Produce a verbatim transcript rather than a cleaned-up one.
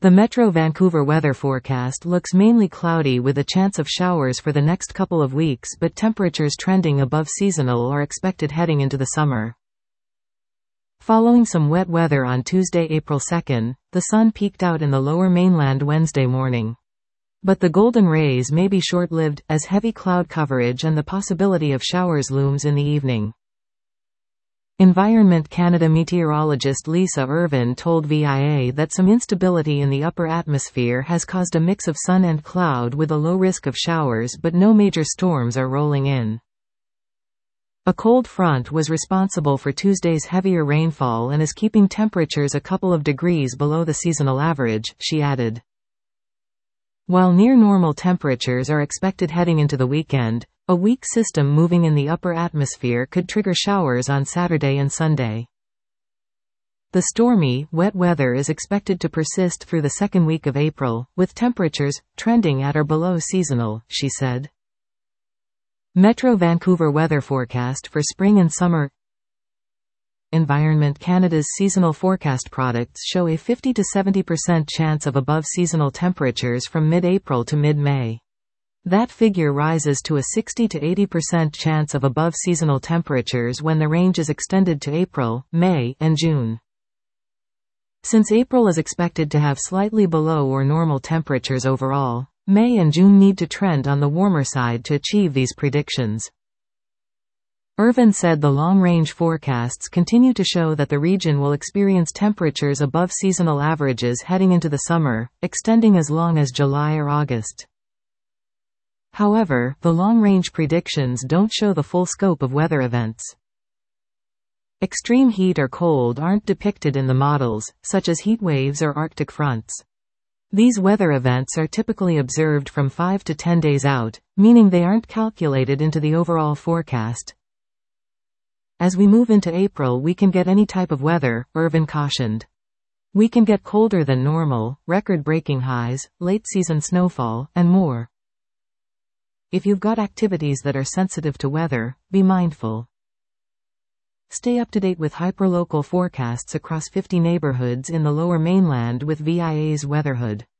The Metro Vancouver weather forecast looks mainly cloudy with a chance of showers for the next couple of weeks, but temperatures trending above seasonal are expected heading into the summer. Following some wet weather on Tuesday, April second, the sun peeked out in the Lower Mainland Wednesday morning. But the golden rays may be short-lived, as heavy cloud coverage and the possibility of showers looms in the evening. Environment Canada meteorologist Lisa Irvin told V I A that some instability in the upper atmosphere has caused a mix of sun and cloud with a low risk of showers, but no major storms are rolling in. A cold front was responsible for Tuesday's heavier rainfall and is keeping temperatures a couple of degrees below the seasonal average, she added. While near-normal temperatures are expected heading into the weekend, a weak system moving in the upper atmosphere could trigger showers on Saturday and Sunday. The stormy, wet weather is expected to persist through the second week of April, with temperatures trending at or below seasonal, she said. Metro Vancouver weather forecast for spring and summer. Environment Canada's seasonal forecast products show a fifty to seventy percent chance of above-seasonal temperatures from mid-April to mid-May. That figure rises to a sixty to eighty percent chance of above-seasonal temperatures when the range is extended to April, May, and June. Since April is expected to have slightly below or normal temperatures overall, May and June need to trend on the warmer side to achieve these predictions. Irvin said the long-range forecasts continue to show that the region will experience temperatures above seasonal averages heading into the summer, extending as long as July or August. However, the long-range predictions don't show the full scope of weather events. Extreme heat or cold aren't depicted in the models, such as heat waves or Arctic fronts. These weather events are typically observed from five to ten days out, meaning they aren't calculated into the overall forecast. As we move into April, we can get any type of weather, Irvin cautioned. We can get colder than normal, record-breaking highs, late-season snowfall, and more. If you've got activities that are sensitive to weather, be mindful. Stay up to date with hyperlocal forecasts across fifty neighborhoods in the Lower Mainland with V I A's Weatherhood.